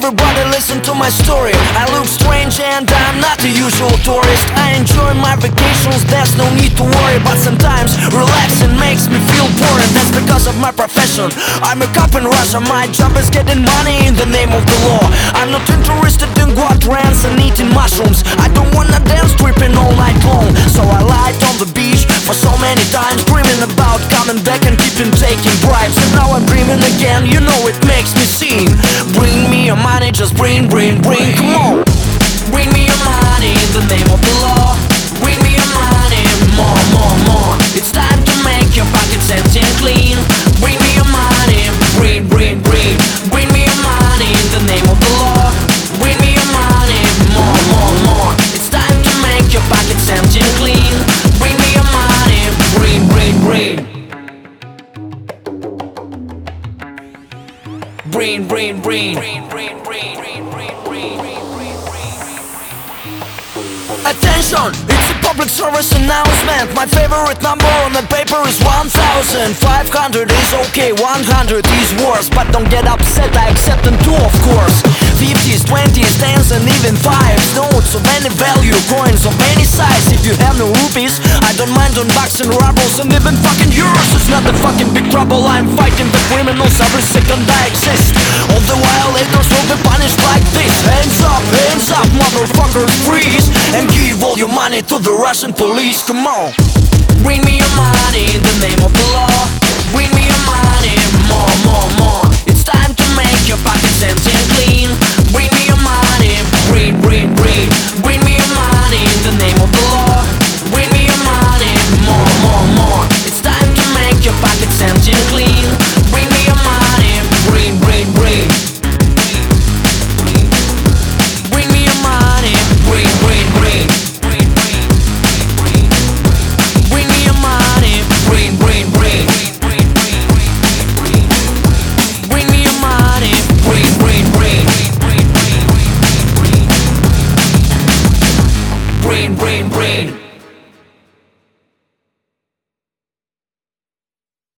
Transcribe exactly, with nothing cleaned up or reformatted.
everybody listen to my story. I look strange and I'm not the usual tourist. I enjoy my vacations, there's no need to worry. But sometimes relaxing makes me feel boring. That's because of my profession. I'm a cop in Russia. My job is getting money in the name of the law. I'm not interested in quadrants and eating mushrooms. I don't wanna dance tripping all night long. So I lied on the beach for so many times, dreaming about coming back and keeping taking bribes. And now I'm dreaming again, you know it makes me sing. Bring me your money, just bring, bring, bring, come on. Bring me your money in the name of the law. Bring me your money, more, more, more. It's time to make your pockets empty and clean. Bring me your money, bring, bring, bring. Bring me your money in the name of the law. Bring me your money, more, more, more. It's time to make your pockets empty and clean. Bring me your money, bring, bring, bring. Bring, bring, bring. Attention! It's a public service announcement. My favorite number on the paper is one thousand. Five hundred is okay, one hundred is worse. But don't get upset, I accept them too, of course. Fifties, twenties, tens and even fives. Notes of any value, coins of any size. If you have no rupees, I don't mind on bucks and rubles and even fucking euros. It's not the fucking big trouble. I'm fighting the criminals every second I exist. All the violators will be punished like this. Hands up, hands up, motherfuckers, freeze. And give all your money to the Russian police, come on. Bring me your money in the name of the law. Bring me your money, more, more, more. It's time to make your pockets empty and clean. Bring me your money, bring, bring, bring.